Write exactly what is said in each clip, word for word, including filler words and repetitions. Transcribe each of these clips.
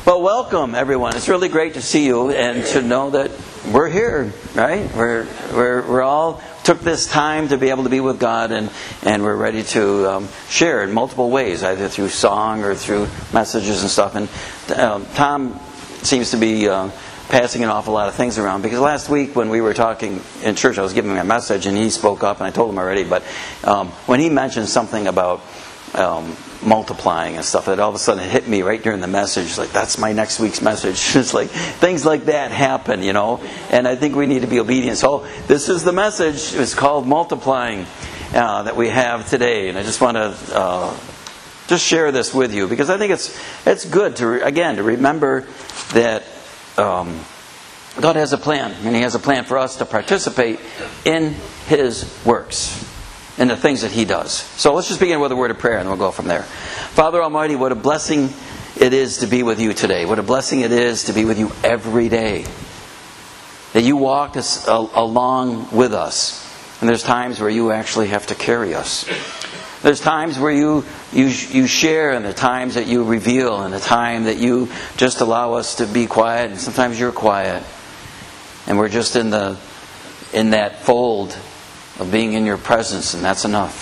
Well, welcome everyone. It's really great to see you and to know that we're here, right? We're we're we're all took this time to be able to be with God, and and we're ready to um, share in multiple ways, either through song or through messages and stuff. And um, Tom seems to be uh, passing an awful lot of things around, because last week when we were talking in church, I was giving him a message and he spoke up, and I told him already, but um, when he mentioned something about um, multiplying and stuff, that all of a sudden it hit me right during the message, like that's my next week's message. It's like things like that happen, you know, and I think we need to be obedient. So this is the message. It's called multiplying uh, that we have today, and I just want to uh, just share this with you, because I think it's it's good to re- again to remember that um, God has a plan, and He has a plan for us to participate in His works, and the things that He does. So let's just begin with a word of prayer, and we'll go from there. Father Almighty, what a blessing it is to be with You today. What a blessing it is to be with You every day. That You walk us along with us. And there's times where You actually have to carry us. There's times where you, you you share, and the times that You reveal, and the time that You just allow us to be quiet, and sometimes You're quiet. And we're just in the in that fold of being in Your presence, and that's enough.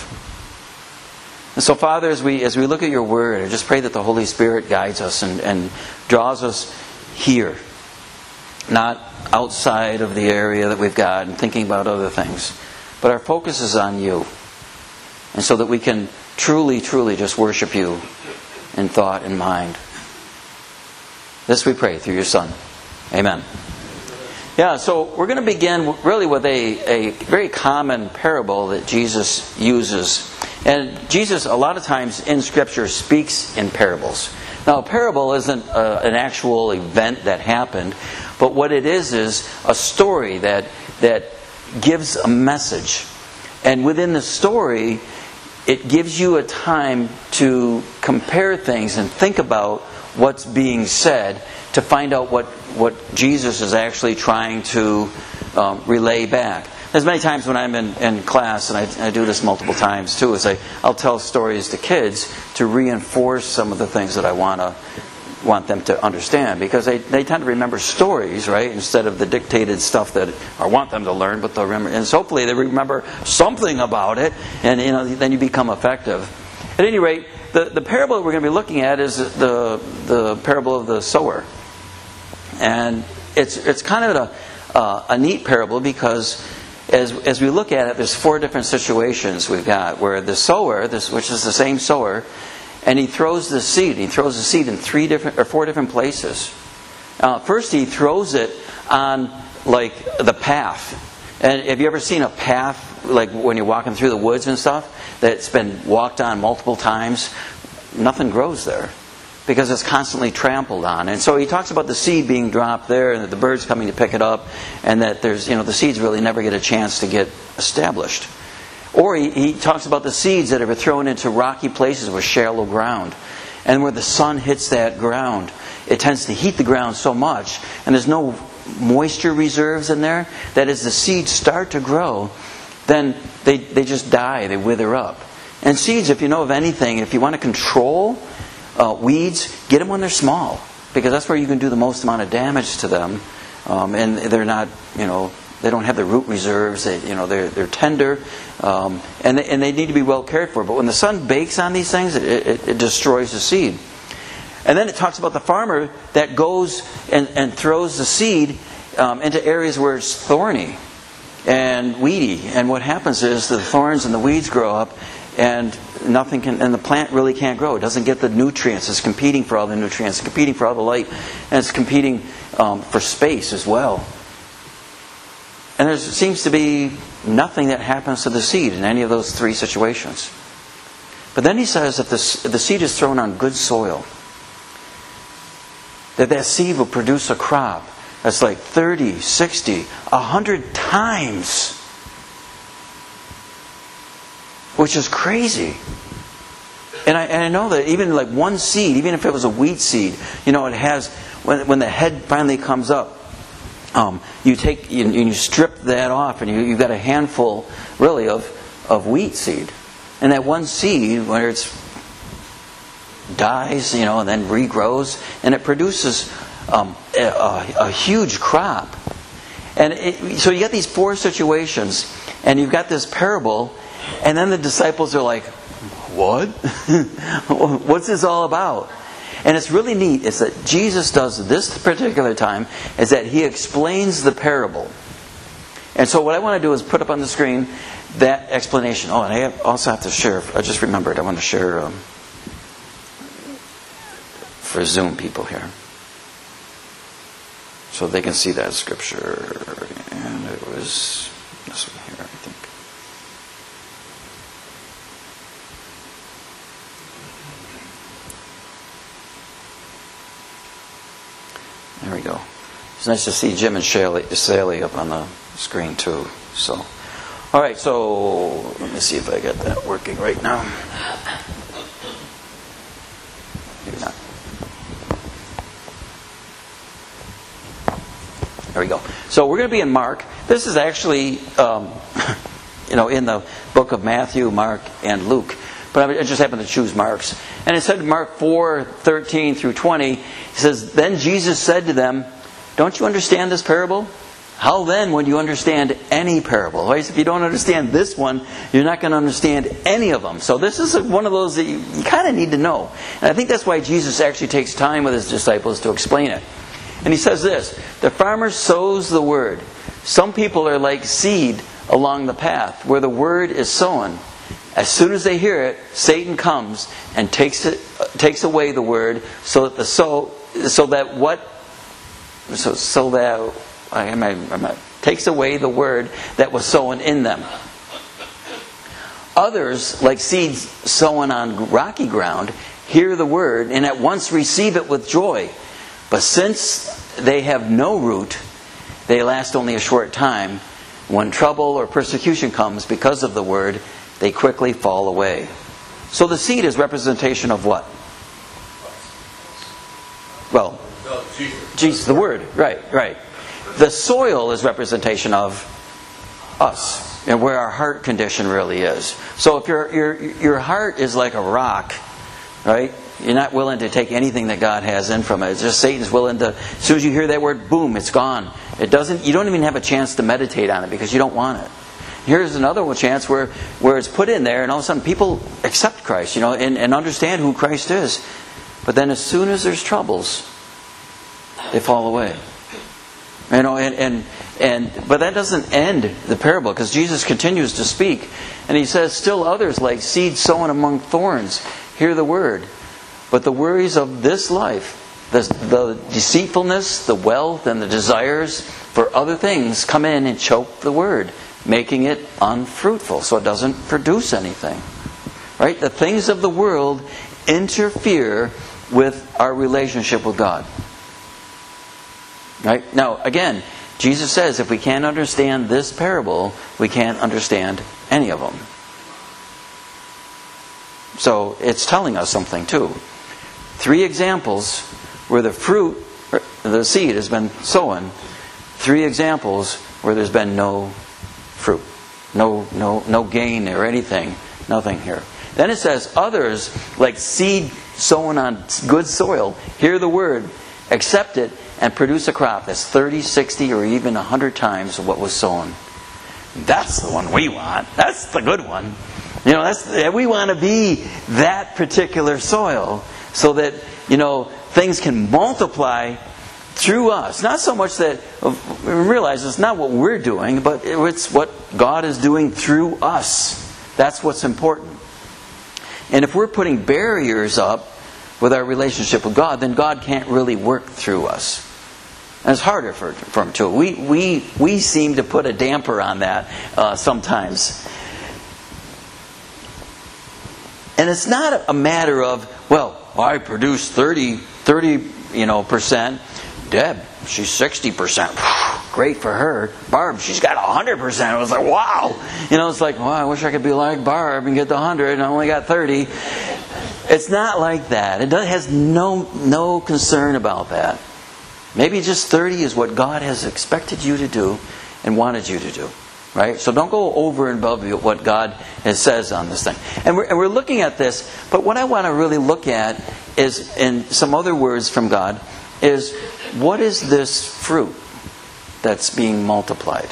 And so, Father, as we as we look at Your Word, I just pray that the Holy Spirit guides us and, and draws us here, not outside of the area that we've got and thinking about other things. But our focus is on You, and so that we can truly, truly just worship You in thought and mind. This we pray through Your Son. Amen. Yeah, so we're going to begin really with a, a very common parable that Jesus uses. And Jesus, a lot of times in Scripture, speaks in parables. Now, a parable isn't a, an actual event that happened, but what it is is a story that that gives a message. And within the story, it gives you a time to compare things and think about what's being said, to find out what, what Jesus is actually trying to um, relay back. There's many times when I'm in, in class, and I, I do this multiple times too, is I, I'll tell stories to kids to reinforce some of the things that I want to want them to understand, because they, they tend to remember stories, right, instead of the dictated stuff that I want them to learn, but they'll remember, and so hopefully they remember something about it, and you know then you become effective. At any rate, the, the parable that we're going to be looking at is the the parable of the sower. And it's it's kind of a, uh, a neat parable, because as as we look at it, there's four different situations we've got where the sower, this which is the same sower, and he throws the seed. He throws the seed in three different or four different places. Uh, first, he throws it on like the path. And have you ever seen a path, like when you're walking through the woods and stuff, that's been walked on multiple times? Nothing grows there, because it's constantly trampled on. And so he talks about the seed being dropped there, and that the birds coming to pick it up, and that there's, you know, the seeds really never get a chance to get established. Or he, he talks about the seeds that are thrown into rocky places with shallow ground. And where the sun hits that ground, it tends to heat the ground so much, and there's no moisture reserves in there, that as the seeds start to grow, then they, they just die, they wither up. And seeds, if you know of anything, if you want to control Uh, weeds, get them when they're small, because that's where you can do the most amount of damage to them. Um, and they're not, you know, they don't have the root reserves. They, you know, they're they're tender, um, and they, and they need to be well cared for. But when the sun bakes on these things, it, it, it destroys the seed. And then it talks about the farmer that goes and, and throws the seed um, into areas where it's thorny and weedy. And what happens is the thorns and the weeds grow up, and nothing can, and the plant really can't grow. It doesn't get the nutrients. It's competing for all the nutrients, it's competing for all the light, and it's competing um, for space as well. And there seems to be nothing that happens to the seed in any of those three situations. But then he says that the, the seed is thrown on good soil, that that seed will produce a crop that's like thirty, sixty, one hundred times, which is crazy. And I, and I know that even like one seed, even if it was a wheat seed, you know, it has, when, when the head finally comes up, um, you take, you, you strip that off, and you, you've got a handful, really, of, of wheat seed. And that one seed, whether it's dies, you know, and then regrows, and it produces um, a, a, a huge crop. And it, so you got these four situations, and you've got this parable, and then the disciples are like, what? What's this all about? And it's really neat is that Jesus does this particular time is that He explains the parable. And so what I want to do is put up on the screen that explanation. Oh, and I have, also have to share, I just remembered, I want to share um, for Zoom people here. So they can see that scripture. And it was this one here, I think. There we go. It's nice to see Jim and Sally up on the screen too. So, all right. So let me see if I got that working right now. Maybe not. There we go. So we're going to be in Mark. This is actually, um, you know, in the book of Matthew, Mark, and Luke. But I just happened to choose Mark's. And it said in Mark four, thirteen through twenty, it says, Then Jesus said to them, Don't you understand this parable? How then would you understand any parable? If you don't understand this one, you're not going to understand any of them. So this is one of those that you, you kind of need to know. And I think that's why Jesus actually takes time with His disciples to explain it. And He says this, The farmer sows the word. Some people are like seed along the path where the word is sown. As soon as they hear it, Satan comes and takes it, uh, takes away the word, so that the so so that what so so that I am I, I'm I, takes away the word that was sown in them. Others, like seeds sown on rocky ground, hear the word and at once receive it with joy. But since they have no root, they last only a short time. When trouble or persecution comes because of the word, they quickly fall away. So the seed is representation of what? Well, Jesus. Jesus, the Word. Right, right. The soil is representation of us and where our heart condition really is. So if your your your heart is like a rock, right? You're not willing to take anything that God has in from it. It's just Satan's willing to. As soon as you hear that word, boom, it's gone. It doesn't. You don't even have a chance to meditate on it because you don't want it. Here's another chance where, where it's put in there and all of a sudden people accept Christ, you know, and, and understand who Christ is. But then as soon as there's troubles, they fall away. You know, and, and, and but that doesn't end the parable because Jesus continues to speak. And He says, Still others like seed sown among thorns hear the word. But the worries of this life, the, the deceitfulness, the wealth, and the desires for other things come in and choke the word, making it unfruitful, so it doesn't produce anything. Right? The things of the world interfere with our relationship with God. Right? Now, again, Jesus says if we can't understand this parable, we can't understand any of them. So it's telling us something too. Three examples where the fruit, the seed has been sown. Three examples where there's been no fruit. No, no, no gain or anything. Nothing here. Then it says, others, like seed sown on good soil, hear the word, accept it, and produce a crop that's thirty, sixty, or even one hundred times what was sown. That's the one we want. That's the good one. You know, that's we want to be that particular soil so that, you know, things can multiply through us. Not so much that we realize it's not what we're doing, but it's what God is doing through us. That's what's important. And if we're putting barriers up with our relationship with God, then God can't really work through us. And it's harder for, for Him to. We, we, we seem to put a damper on that uh, sometimes. And it's not a matter of, well, I produced thirty, thirty, you know, percent. Deb, she's sixty percent. Great for her. Barb, she's got one hundred percent. It was like, wow. You know, it's like, well, I wish I could be like Barb and get the one hundred and I only got thirty. It's not like that. It does, has no no concern about that. Maybe just thirty is what God has expected you to do and wanted you to do. Right? So don't go over and above what God has says on this thing. And we're, and we're looking at this, but what I want to really look at is, in some other words from God, is what is this fruit that's being multiplied?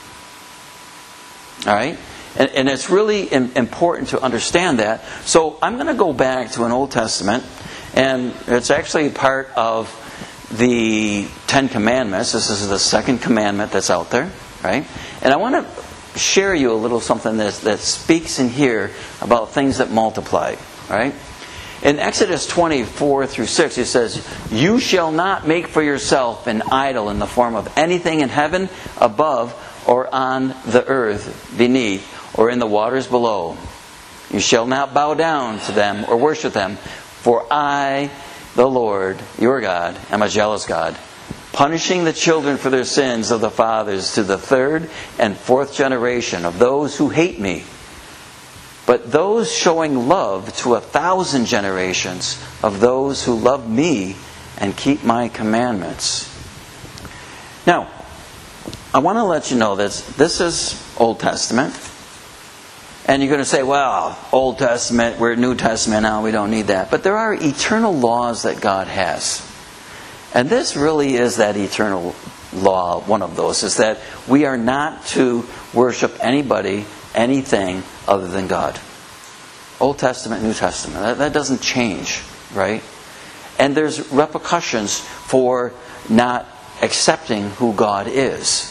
All right? And, and it's really important to understand that. So I'm going to go back to an Old Testament, and it's actually part of the Ten Commandments. This is the second commandment that's out there, right? And I want to share you a little something that, that speaks in here about things that multiply, right? In Exodus twenty-four through six, it says, "You shall not make for yourself an idol in the form of anything in heaven above or on the earth beneath or in the waters below. You shall not bow down to them or worship them, for I, the Lord, your God, am a jealous God, punishing the children for their sins of the fathers to the third and fourth generation of those who hate me, but those showing love to a thousand generations of those who love me and keep my commandments." Now, I want to let you know that this is Old Testament. And you're going to say, well, Old Testament, we're New Testament now, we don't need that. But there are eternal laws that God has. And this really is that eternal law, one of those, is that we are not to worship anybody, anything other than God. Old Testament, New Testament. That, that doesn't change, right? And there's repercussions for not accepting who God is.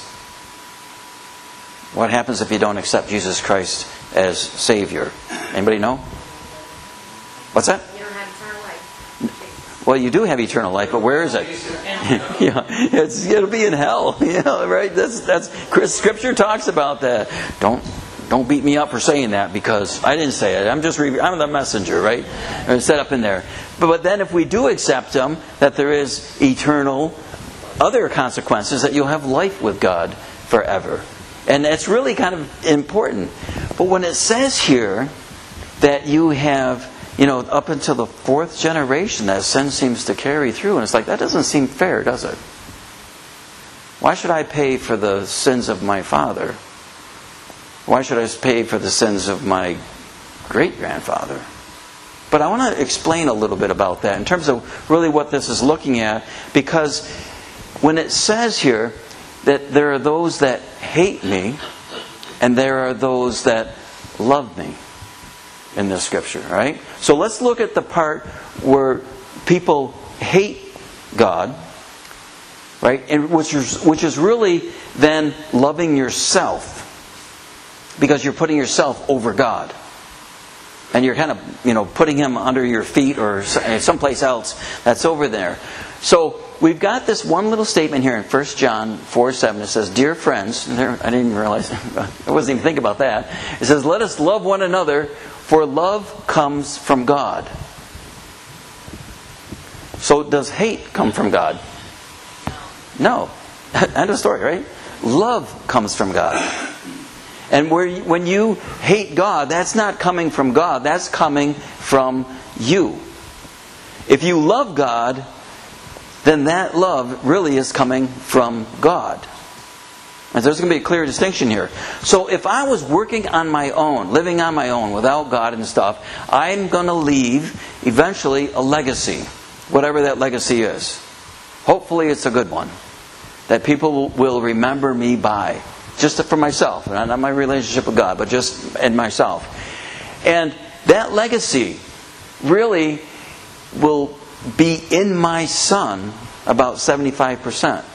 What happens if you don't accept Jesus Christ as Savior? Anybody know? What's that? You don't have eternal life. Well, you do have eternal life, but where is it? Yeah, it's it'll be in hell. You know, right? That's that's Scripture talks about that. Don't don't beat me up for saying that, because I didn't say it. I'm just re- I'm the messenger, right? And set up in there. But, but then if we do accept Him, that there is eternal other consequences, that you'll have life with God forever. And that's really kind of important. But when it says here that you have, you know, up until the fourth generation, that sin seems to carry through. And it's like, that doesn't seem fair, does it? Why should I pay for the sins of my father? Why should I pay for the sins of my great-grandfather? But I want to explain a little bit about that in terms of really what this is looking at. Because when it says here that there are those that hate me and there are those that love me in this scripture, right? So let's look at the part where people hate God, right? And which is which is really then loving yourself, because you're putting yourself over God. And you're kind of, you know, putting Him under your feet or someplace else that's over there. So we've got this one little statement here in First John four seven. It says, "Dear friends," and there, I didn't even realize, I wasn't even thinking about that. It says, "Let us love one another, for love comes from God." So does hate come from God? No. End of story, right? Love comes from God. And where you, when you hate God, that's not coming from God. That's coming from you. If you love God, then that love really is coming from God. And there's going to be a clear distinction here. So if I was working on my own, living on my own, without God and stuff, I'm going to leave eventually a legacy, whatever that legacy is. Hopefully it's a good one that people will remember me by. Just for myself, not my relationship with God, but just in myself. And that legacy really will be in my son about seventy-five percent.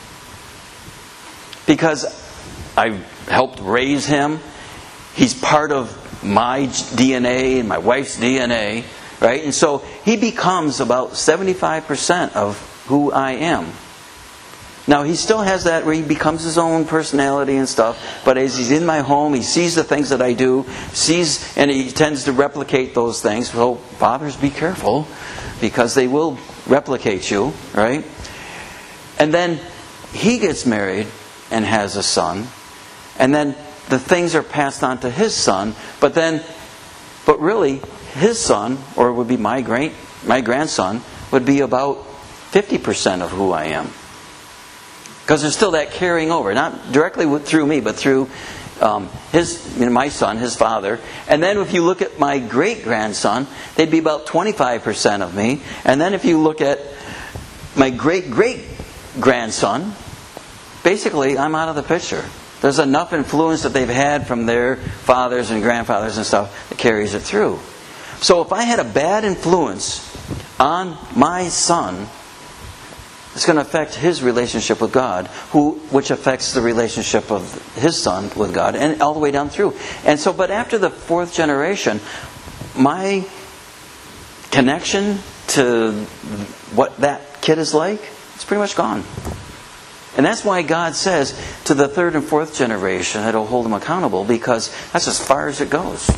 Because I helped raise him. He's part of my D N A and my wife's D N A, right? And so he becomes about seventy-five percent of who I am. Now, he still has that where he becomes his own personality and stuff, but as he's in my home, he sees the things that I do, sees, and he tends to replicate those things. So, fathers, be careful, because they will replicate you, right? And then he gets married and has a son, and then the things are passed on to his son, but then, but really, his son, or it would be my great, my grandson, would be about fifty percent of who I am. Because there's still that carrying over, not directly through me, but through um, his, you know, my son, his father. And then if you look at my great-grandson, they'd be about twenty-five percent of me. And then if you look at my great-great-grandson, basically I'm out of the picture. There's enough influence that they've had from their fathers and grandfathers and stuff that carries it through. So if I had a bad influence on my son, it's going to affect his relationship with God, who, which affects the relationship of his son with God, and all the way down through. And so, but after the fourth generation, my connection to what that kid is like, it's pretty much gone. And that's why God says to the third and fourth generation, it'll hold them accountable, because that's as far as it goes.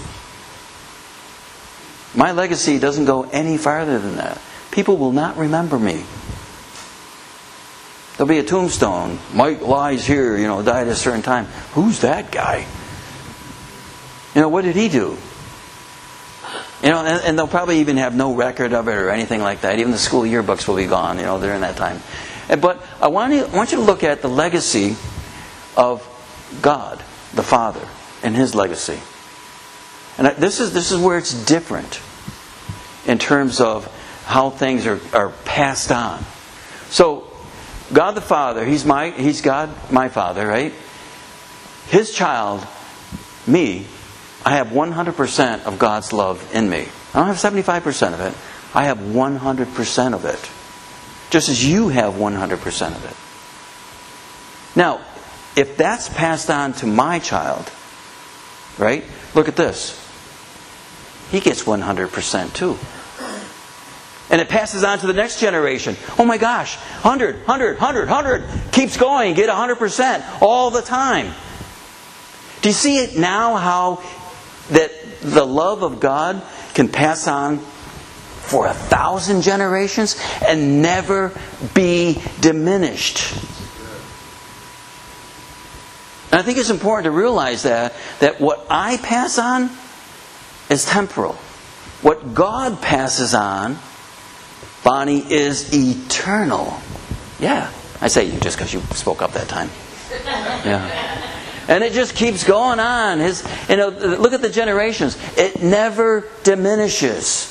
My legacy doesn't go any farther than that. People will not remember me. There'll be a tombstone. Mike lies here, you know, died at a certain time. Who's that guy? You know, what did he do? You know, and, and they'll probably even have no record of it or anything like that. Even the school yearbooks will be gone, you know, during that time. And, but I want, you, I want you to look at the legacy of God, the Father, and His legacy. And this is this is where it's different in terms of how things are, are passed on. So, God the Father, He's my He's God, my Father, right? His child, me, I have one hundred percent of God's love in me. I don't have seventy-five percent of it. I have one hundred percent of it. Just as you have one hundred percent of it. Now, if that's passed on to my child, right? Look at this. He gets one hundred percent too. And it passes on to the next generation. Oh my gosh, one hundred, one hundred, one hundred, one hundred. Keeps going, get one hundred percent all the time. Do you see it now how that the love of God can pass on for a thousand generations and never be diminished? And I think it's important to realize that, that what I pass on is temporal. What God passes on, Bonnie, is eternal. Yeah, I say you just because you spoke up that time. Yeah. And it just keeps going on. His, you know, look at the generations. It never diminishes.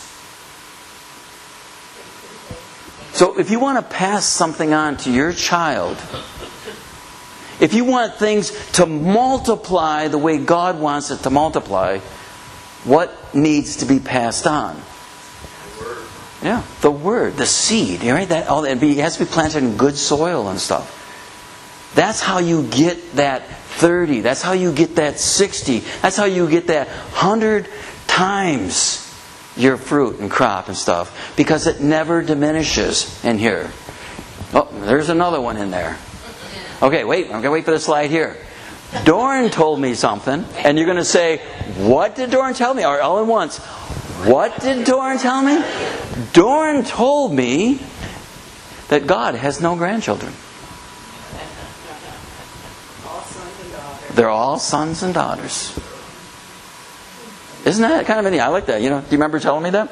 So if you want to pass something on to your child, if you want things to multiply the way God wants it to multiply, what needs to be passed on? The Word. Yeah, the Word, the seed. Right? That all that it has to be planted in good soil and stuff. That's how you get that thirty. That's how you get that sixty. That's how you get that hundred times your fruit and crop and stuff, because it never diminishes in here. Oh, there's another one in there. Okay, wait. I'm going to wait for the slide here. Dorn told me something, and you're going to say, what did Dorn tell me? Or all at once, what did Dorn tell me? Dorn told me that God has no grandchildren. All sons and daughters. They're all sons and daughters. Isn't that kind of neat? I like that. You know, do you remember telling me that?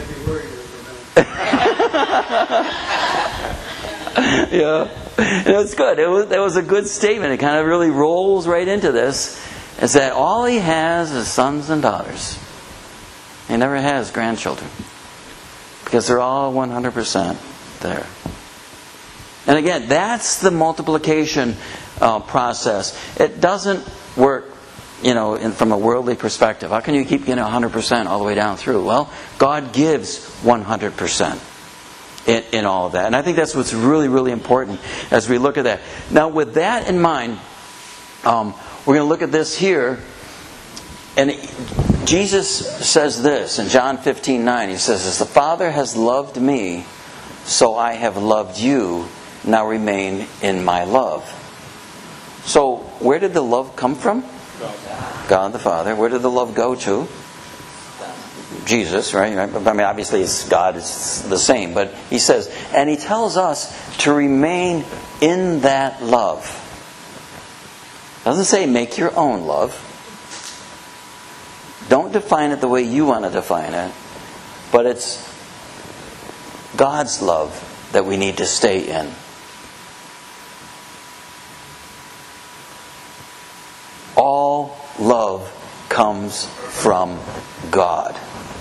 Yeah. It was good. It was, it was a good statement. It kind of really rolls right into this. Is that all he has is sons and daughters. He never has grandchildren. Because they're all one hundred percent there. And again, that's the multiplication uh, process. It doesn't work, you know, in, from a worldly perspective. How can you keep getting one hundred percent all the way down through? Well, God gives one hundred percent. In, in all of that. And I think that's what's really, really important as we look at that. Now, with that in mind, um, we're going to look at this here. And Jesus says this in John fifteen nine. He says, as the Father has loved me, so I have loved you. Now remain in my love. So, where did the love come from? God the Father. Where did the love go to? Jesus, right? I mean, obviously it's God, it's the same. But he says, and he tells us to remain in that love. Doesn't say make your own love. Don't define it the way you want to define it. But it's God's love that we need to stay in. All comes from God.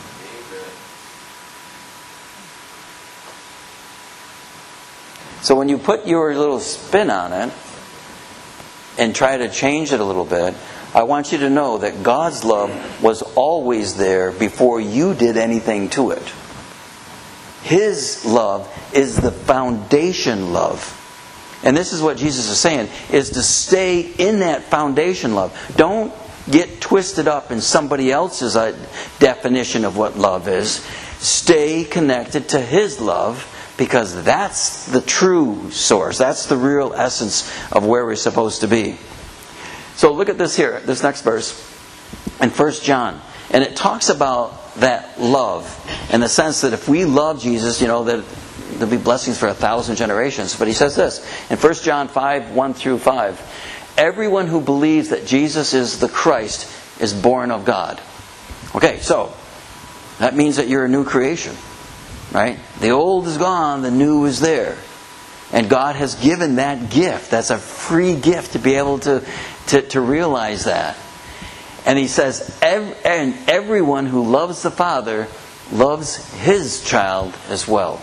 So when you put your little spin on it and try to change it a little bit, I want you to know that God's love was always there before you did anything to it. His love is the foundation love. And this is what Jesus is saying, is to stay in that foundation love. Don't get twisted up in somebody else's definition of what love is. Stay connected to His love, because that's the true source. That's the real essence of where we're supposed to be. So look at this here, this next verse in First John. And it talks about that love in the sense that if we love Jesus, you know, that there'll be blessings for a thousand generations. But he says this in First John five, one through five. Everyone who believes that Jesus is the Christ is born of God. Okay, so that means that you're a new creation. Right? The old is gone, the new is there. And God has given that gift. That's a free gift to be able to, to, to realize that. And he says, ev- and everyone who loves the Father loves his child as well.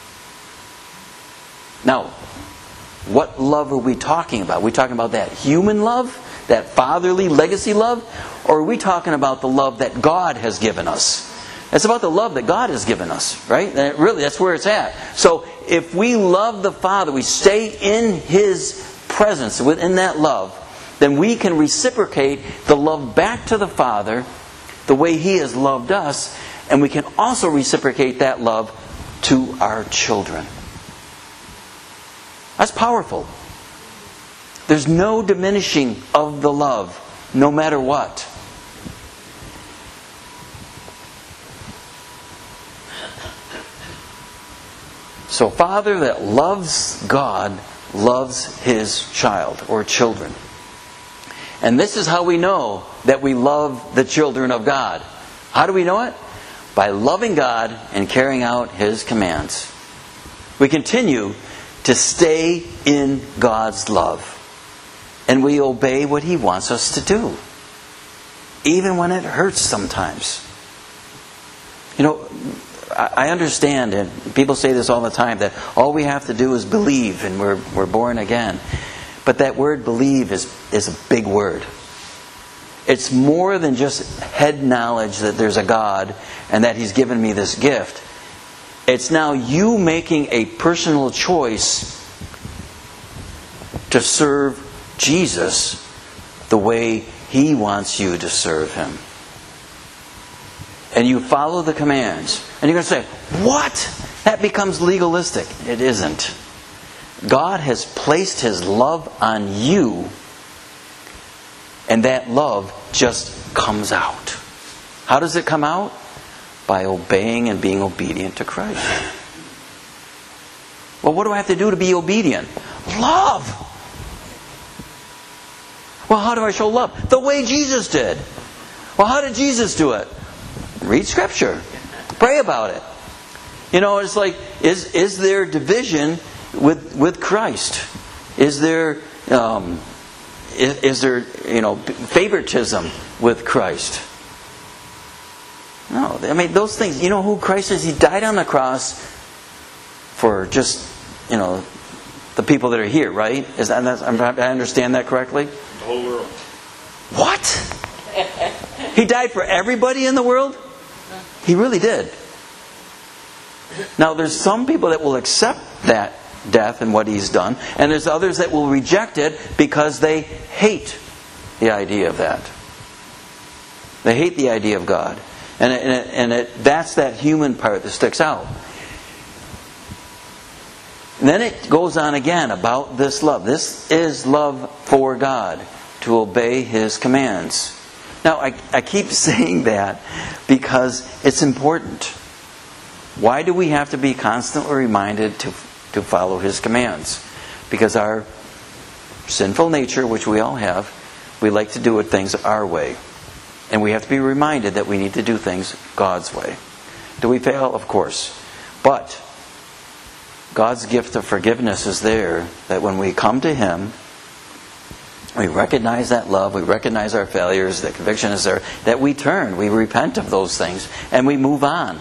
Now, what love are we talking about? Are we talking about that human love? That fatherly legacy love? Or are we talking about the love that God has given us? It's about the love that God has given us, right? And really, that's where it's at. So, if we love the Father, we stay in His presence, within that love, then we can reciprocate the love back to the Father the way He has loved us, and we can also reciprocate that love to our children. That's powerful. There's no diminishing of the love, no matter what. So, Father that loves God loves His child or children. And this is how we know that we love the children of God. How do we know it? By loving God and carrying out His commands. We continue to stay in God's love. And we obey what He wants us to do. Even when it hurts sometimes. You know, I understand, and people say this all the time, that all we have to do is believe and we're we're born again. But that word believe is, is a big word. It's more than just head knowledge that there's a God and that He's given me this gift. It's now you making a personal choice to serve Jesus the way He wants you to serve Him. And you follow the commands. And you're going to say, what? That becomes legalistic. It isn't. God has placed His love on you. And that love just comes out. How does it come out? By obeying and being obedient to Christ. Well, what do I have to do to be obedient? Love. Well, how do I show love? The way Jesus did. Well, how did Jesus do it? Read Scripture. Pray about it. You know, it's like, is is there division with with Christ? Is there um, is, is there you know favoritism with Christ? No, I mean those things. You know who Christ is? He died on the cross for just you know the people that are here, right? Is that I understand that correctly? The whole world. What? He died for everybody in the world? He really did. Now, there's some people that will accept that death and what He's done, and there's others that will reject it because they hate the idea of that. They hate the idea of God. And, it, and, it, and it, that's that human part that sticks out. And then it goes on again about this love. This is love for God, to obey His commands. Now, I, I keep saying that because it's important. Why do we have to be constantly reminded to, to follow His commands? Because our sinful nature, which we all have, we like to do things our way. And we have to be reminded that we need to do things God's way. Do we fail? Of course. But God's gift of forgiveness is there, that when we come to Him we recognize that love, we recognize our failures, the conviction is there, that we turn, we repent of those things, and we move on.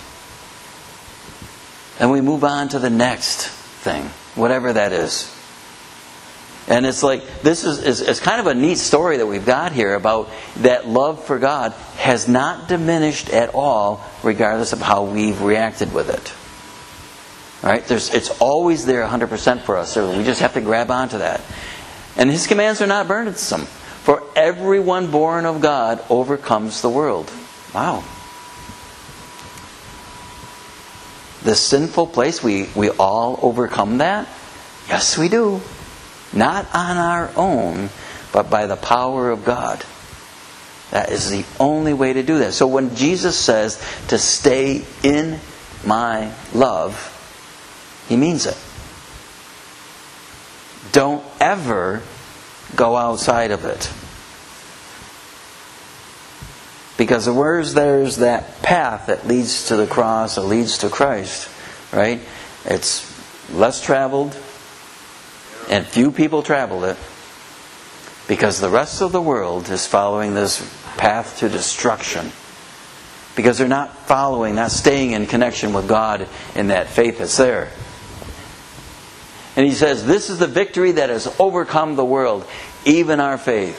And we move on to the next thing, whatever that is. And it's like, this is, is, is kind of a neat story that we've got here about that love for God has not diminished at all, regardless of how we've reacted with it. Right? There's, it's always there one hundred percent for us. So we just have to grab onto that. And His commands are not burdensome. For everyone born of God overcomes the world. Wow. This sinful place, we, we all overcome that? Yes, we do. Not on our own, but by the power of God. That is the only way to do that. So when Jesus says to stay in my love, He means it. Don't ever go outside of it. Because where's there's that path that leads to the cross or leads to Christ, right? It's less traveled, and few people travel it, because the rest of the world is following this path to destruction. Because they're not following, not staying in connection with God in that faith that's there. And He says, this is the victory that has overcome the world, even our faith.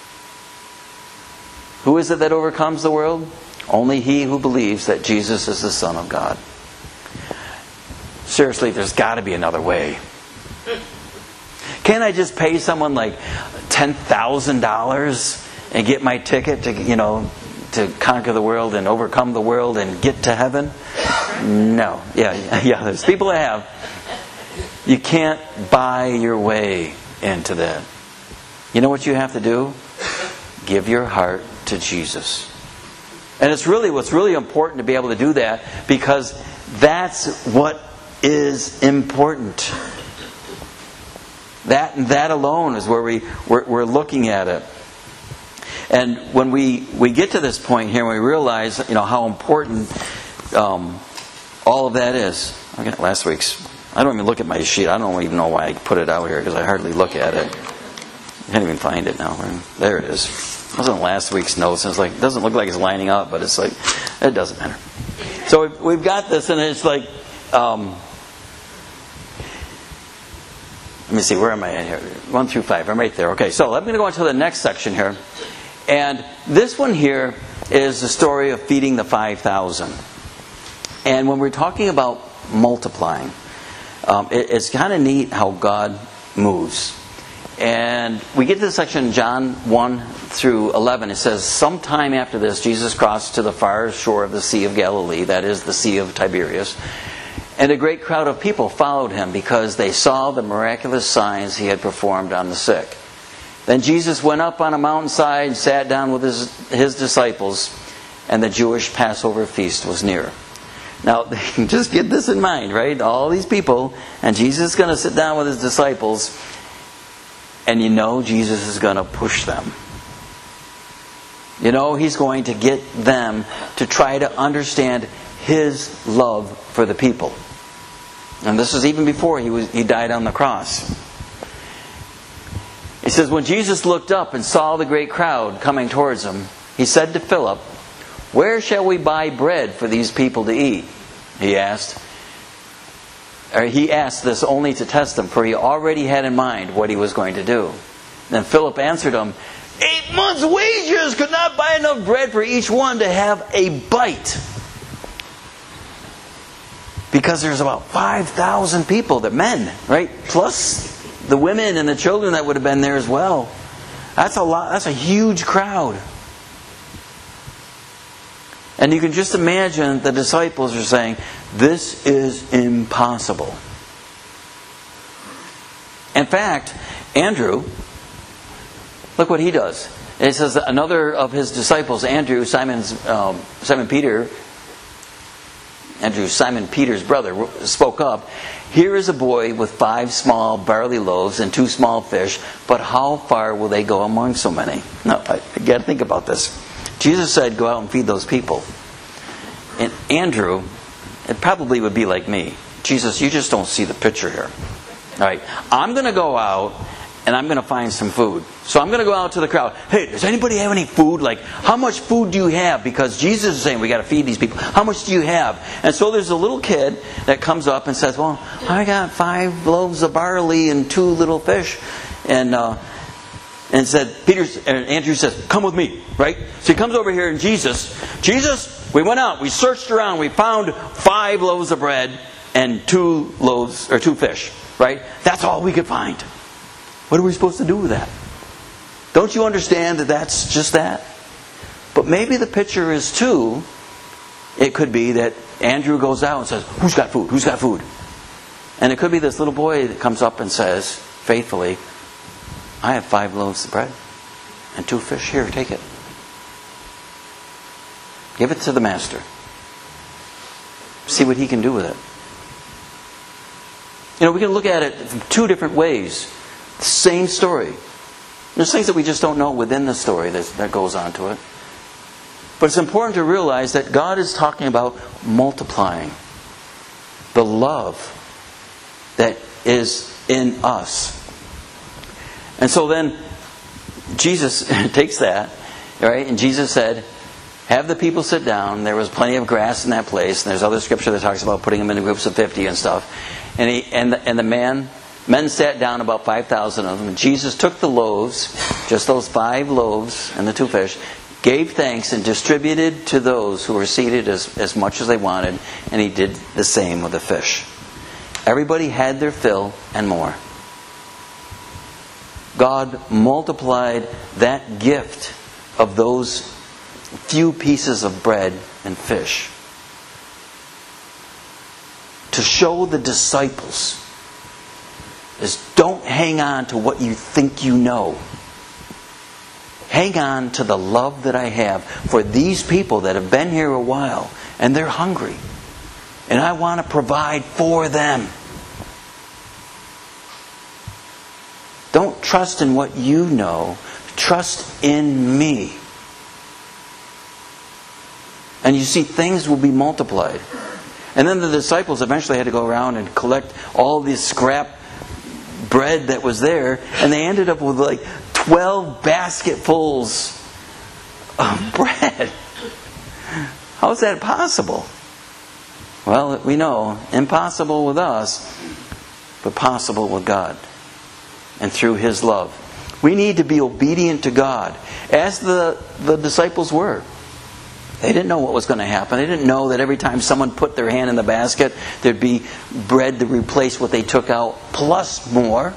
Who is it that overcomes the world? Only he who believes that Jesus is the Son of God. Seriously, there's got to be another way. Can't I just pay someone like ten thousand dollars and get my ticket to, you know, to conquer the world and overcome the world and get to heaven? No. Yeah, yeah. There's people that have. You can't buy your way into that. You know what you have to do? Give your heart to Jesus. And it's really what's really important to be able to do that, because that's what is important. That and that alone is where we, we're, we're looking at it. And when we, we get to this point here, we realize, you know, how important um, all of that is. I got last week's. I don't even look at my sheet. I don't even know why I put it out here, because I hardly look at it. I can't even find it now. There it is. It wasn't last week's notes. It's like, it doesn't look like it's lining up, but it's like, it doesn't matter. So we've, we've got this, and it's like, um, let me see, where am I at here? One through five. I'm right there. Okay, so I'm going to go on to the next section here. And this one here is the story of feeding the five thousand. And when we're talking about multiplying, um, it, it's kind of neat how God moves. And we get to the section, John one through eleven. It says, sometime after this, Jesus crossed to the far shore of the Sea of Galilee, that is the Sea of Tiberias. And a great crowd of people followed him, because they saw the miraculous signs he had performed on the sick. Then Jesus went up on a mountainside and sat down with his, his disciples, and the Jewish Passover feast was near. Now, just get this in mind, right? All these people, and Jesus is going to sit down with his disciples, and you know Jesus is going to push them. You know He's going to get them to try to understand His love for the people. And this was even before he was he died on the cross. It says, when Jesus looked up and saw the great crowd coming towards him, He said to Philip, where shall we buy bread for these people to eat? He asked. Or he asked this only to test them, for he already had in mind what he was going to do. Then Philip answered him, eight months' wages could not buy enough bread for each one to have a bite. Because there's about five thousand people, the men, right? Plus the women and the children that would have been there as well. That's a lot. That's a huge crowd. And you can just imagine the disciples are saying, this is impossible. In fact, Andrew, look what he does. It says that another of his disciples, Andrew, Simon's, um, Simon Peter, Andrew, Simon Peter's brother, spoke up. Here is a boy with five small barley loaves and two small fish, but how far will they go among so many? Now, I, I got to think about this. Jesus said, go out and feed those people. And Andrew, it probably would be like me. Jesus, you just don't see the picture here. All right, I'm going to go out and I'm going to find some food. So I'm going to go out to the crowd. Hey, does anybody have any food? Like, how much food do you have? Because Jesus is saying we got to feed these people. How much do you have? And so there's a little kid that comes up and says, well, I got five loaves of barley and two little fish. And uh, and said, Peter, and Andrew says, come with me, right? So he comes over here and Jesus, Jesus, we went out, we searched around, we found five loaves of bread and two loaves or two fish, right? That's all we could find. What are we supposed to do with that? Don't you understand that that's just that? But maybe the picture is too, it could be that Andrew goes out and says, who's got food? Who's got food? And it could be this little boy that comes up and says, faithfully, I have five loaves of bread and two fish. Here, take it. Give it to the master. See what he can do with it. You know, we can look at it from two different ways. Same story. There's things that we just don't know within the story that, that goes on to it. But it's important to realize that God is talking about multiplying the love that is in us. And so then Jesus takes that, right? And Jesus said, have the people sit down. There was plenty of grass in that place. And there's other scripture that talks about putting them in groups of fifty and stuff. And he and the, and the man, men sat down, about five thousand of them. And Jesus took the loaves, just those five loaves and the two fish, gave thanks and distributed to those who were seated as, as much as they wanted. And he did the same with the fish. Everybody had their fill and more. God multiplied that gift of those few pieces of bread and fish to show the disciples is don't hang on to what you think you know. Hang on to the love that I have for these people that have been here a while and they're hungry. And I want to provide for them. Don't trust in what you know. Trust in me. And you see, things will be multiplied. And then the disciples eventually had to go around and collect all this scrap bread that was there. And they ended up with like twelve basketfuls of bread. How is that possible? Well, we know, impossible with us, but possible with God. And through His love. We need to be obedient to God, as the, the disciples were. They didn't know what was going to happen. They didn't know that every time someone put their hand in the basket, there'd be bread to replace what they took out, plus more.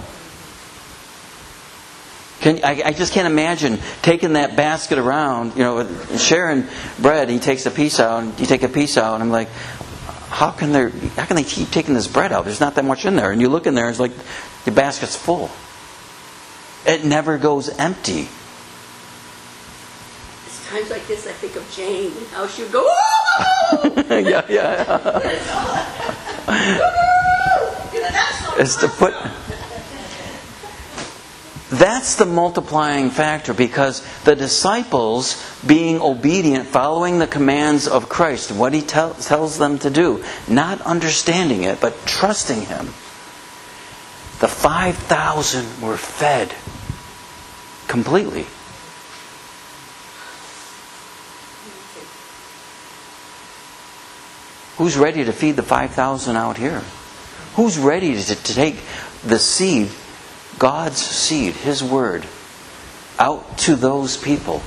Can, I, I just can't imagine taking that basket around, you know, sharing bread. He takes a piece out, and you take a piece out, and I'm like, how can there? How can they keep taking this bread out? There's not that much in there. And you look in there, it's like the basket's full. It never goes empty. It's times like this I think of Jane and how she would go, oh! yeah, yeah. It's to put. That's the multiplying factor, because the disciples, being obedient, following the commands of Christ, what He tell, tells them to do, not understanding it, but trusting Him. The five thousand were fed completely. Who's ready to feed the five thousand out here? Who's ready to, to take the seed, God's seed, His Word, out to those people?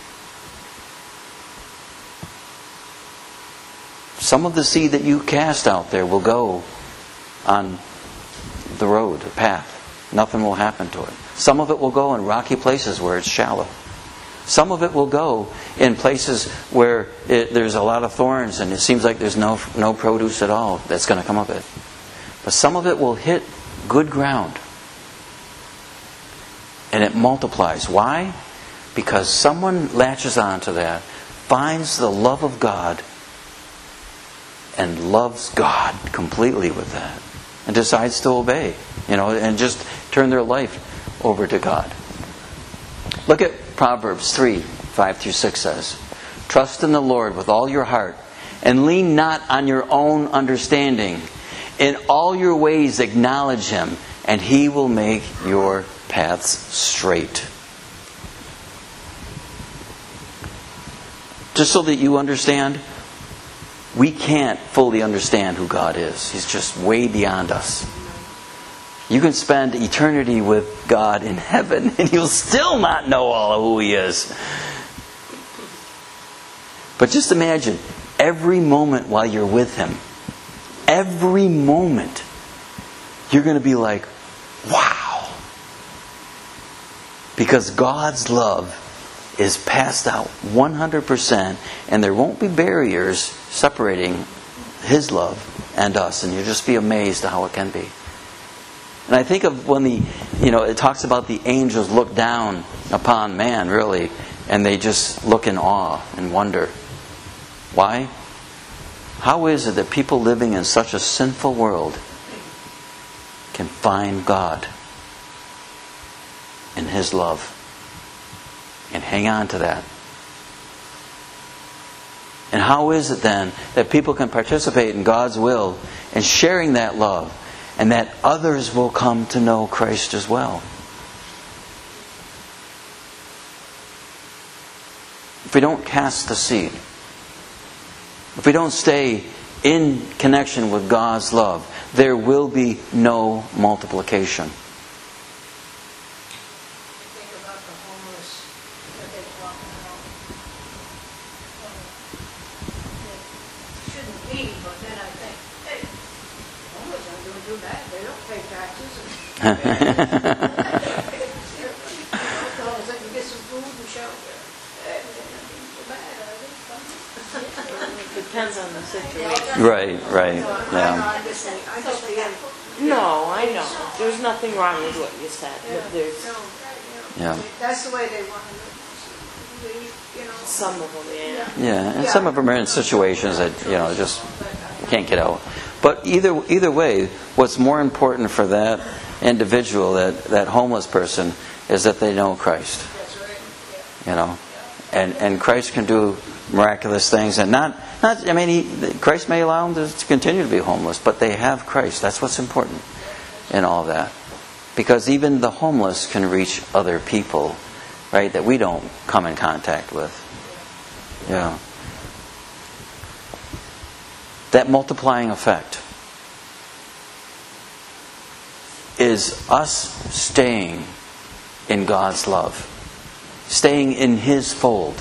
Some of the seed that you cast out there will go on the road, the path. Nothing will happen to it. Some of it will go in rocky places where it's shallow. Some of it will go in places where it, there's a lot of thorns and it seems like there's no no produce at all that's going to come of it. But some of it will hit good ground. And it multiplies. Why? Because someone latches onto that, finds the love of God, and loves God completely with that. And decides to obey, you know, and just turn their life over to God. Look at Proverbs three, five through six says, trust in the Lord with all your heart, and lean not on your own understanding. In all your ways acknowledge Him, and He will make your paths straight. Just so that you understand, we can't fully understand who God is. He's just way beyond us. You can spend eternity with God in heaven and you'll still not know all of who He is. But just imagine, every moment while you're with Him, every moment, you're going to be like, wow. Because God's love is passed out one hundred percent, and there won't be barriers separating His love and us, and you'll just be amazed at how it can be. And I think of when the, you know, it talks about the angels look down upon man, really, and they just look in awe and wonder. Why? How is it that people living in such a sinful world can find God in His love and hang on to that? And how is it then that people can participate in God's will and sharing that love, and that others will come to know Christ as well? If we don't cast the seed, if we don't stay in connection with God's love, there will be no multiplication. Think about the homeless that they talk about. It shouldn't be, but then I think, hey, homeless aren't doing too bad. They don't pay taxes. As long as they can get some food and shelter, hey, they're not doing too bad, are they? Depends on the situation. Right, right, yeah. I just, I just feel, No, I know. There's nothing wrong with what you said, but there's no, Yeah. that's the way they want to live, you know. some of them, yeah. Yeah, and some of them are in situations that, you know, just can't get out. But either either way, what's more important for that individual, that, that homeless person, is that they know Christ. That's right, yeah. You know, and and Christ can do miraculous things, and not not. I mean, he, Christ may allow them to continue to be homeless, but they have Christ. That's what's important in all that, because even the homeless can reach other people, right? That we don't come in contact with. Yeah. That multiplying effect is us staying in God's love, staying in His fold,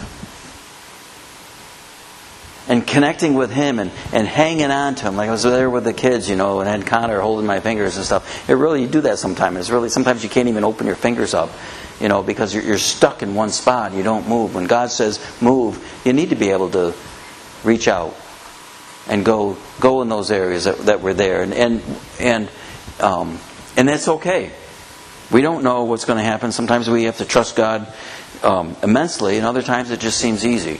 and connecting with Him and, and hanging on to Him. Like I was there with the kids, you know, and had Connor holding my fingers and stuff. It really, you do that sometimes. It's really, sometimes you can't even open your fingers up, you know, because you're, you're stuck in one spot. You don't move. When God says move, you need to be able to reach out and go go in those areas that, that were there. And and and, um, and that's okay. We don't know what's going to happen. Sometimes we have to trust God um, immensely, and other times it just seems easy.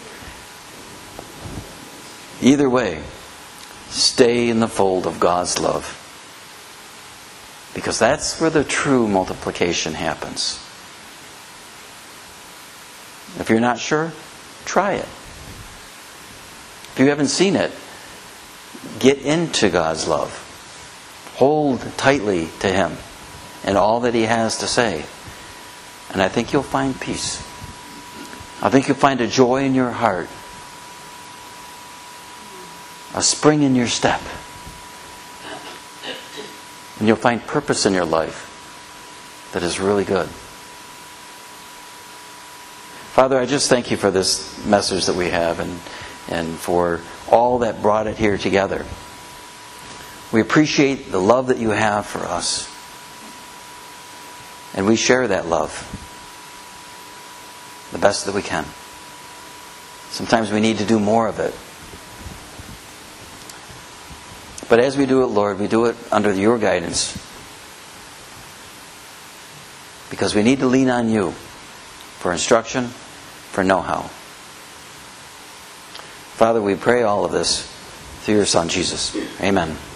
Either way, stay in the fold of God's love, because that's where the true multiplication happens. If you're not sure, try it. If you haven't seen it, get into God's love. Hold tightly to Him and all that He has to say. And I think you'll find peace. I think you'll find a joy in your heart, a spring in your step, and you'll find purpose in your life that is really good. Father, I just thank You for this message that we have, and and for all that brought it here together. We appreciate the love that You have for us, and we share that love the best that we can. Sometimes we need to do more of it. But as we do it, Lord, we do it under Your guidance, because we need to lean on You for instruction, for know-how. Father, we pray all of this through Your Son, Jesus. Amen.